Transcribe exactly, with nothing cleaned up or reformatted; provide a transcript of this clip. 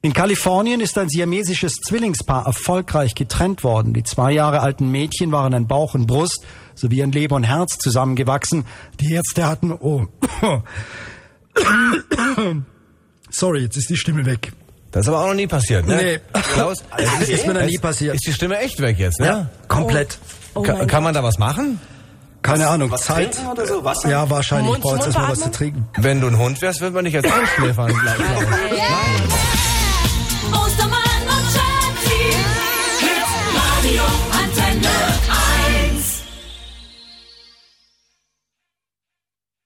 In Kalifornien ist ein siamesisches Zwillingspaar erfolgreich getrennt worden. Die zwei Jahre alten Mädchen waren an Bauch und Brust sowie an Leber und Herz zusammengewachsen. Die Ärzte hatten... Oh. Sorry, jetzt ist die Stimme weg. Das ist aber auch noch nie passiert, ne? Nee. Klaus, das ist mir noch nie passiert. Ist die Stimme echt weg jetzt, ne? Ja, komplett. Oh Ka- mein kann man da was machen? Keine was, Ahnung, was Zeit. Trinken oder so? Wasser? Ja, wahrscheinlich. Mund- Ich brauche jetzt erstmal was zu Mundbeatmung? trinken. Wenn du ein Hund wärst, würde man dich jetzt einschläfern. Klaus. Ja.